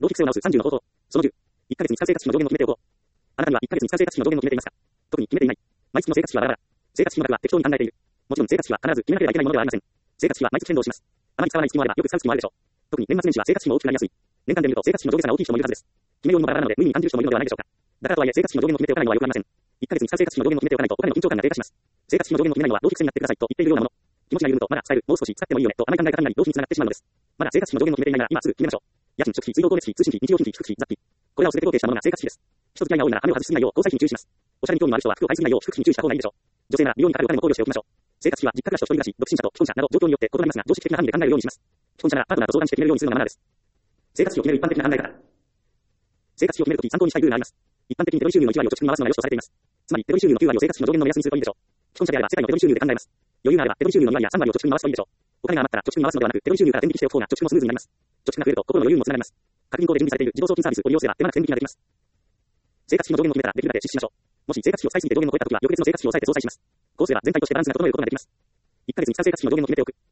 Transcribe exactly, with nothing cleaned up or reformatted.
浪費性を直すさんじゅうの方法。そのじゅう。いっかげつに使う生活費の上限を決めておこう。あなたにはいっかげつに使う生活費の上限を決めていますか？特に決めていない。毎月の生活費はバラバラ。生活費の額は適当に考えている。もちろん生活費は必ず決めなければいけないものではありません。生活費は毎月変動します。あまり使わない月もあればよく使う月もあるでしょう。特に年末年始は生活費も大きくなりやすい。年間で見ると生活費の上下差が大きい人もいるはずです。決めようにもバラバラなので無意味に感じる人もいるのではないでしょうか。だからとはいえ生活費の上限を決めておかないのは良くありません。いっかげつに使う生活費の上限を決めておかないとお金の緊張感が低下します。生活費の上限を決めないのは浪費癖になってくださいと言っているようなもの。気持ちが緩むとまだ使える、もう少し使ってもいいよねと甘い考え方になり浪費につながってしまうのです。まだ生活費の上限を決めていないなら今すぐ決めましょう。家賃、食費、水道光熱費、通信費、日用品費、福祉費、雑費。これらを全て合計したものが生活費です。人付き合いが多いなら羽目を外しすぎないよう交際費に注意します。おしゃれに興味のある人は服を買いすぎないよう福祉費に注意した方がいいでしょう。女性なら美容にかかるお金も考慮しておきましょう。生活費は実家暮らしと一人暮らし、独身者と既婚者など状況によって異なりますが、常識的な範囲で考えるようにします。既婚者ならパートナーと相談して決めるようにするのがマナーです。生活費を決める一般的な考え方。生活費を決めるとき参考にしたいルールがあります。一般的に手取り収入のいち割を貯蓄に回すのが良しとされています。つまり手取り収入のきゅう割を生活費の上限の目安にするといいでしょう。既婚者であれば世界の手取り収入で考えます。余裕があれば手取り収入のに割やさん割を貯蓄に回すといいでしょう。お金が余ったら貯蓄に回すのではなく手取り収入から天引きしておく方が貯蓄もスムーズになります。貯蓄が増えると心の余裕にもつながります。各銀行で準備されている自動送金サービスを利用すれば手間なく天引きができます。生活費の上限を決めたらできるだけ支出しましょう。もし生活費を使いすぎて上限を超えたときは翌月の生活費を抑えて相殺します。こうすれば全体としてバランスが整えることができます。いっかげつに使う生活費の上限を決めておく。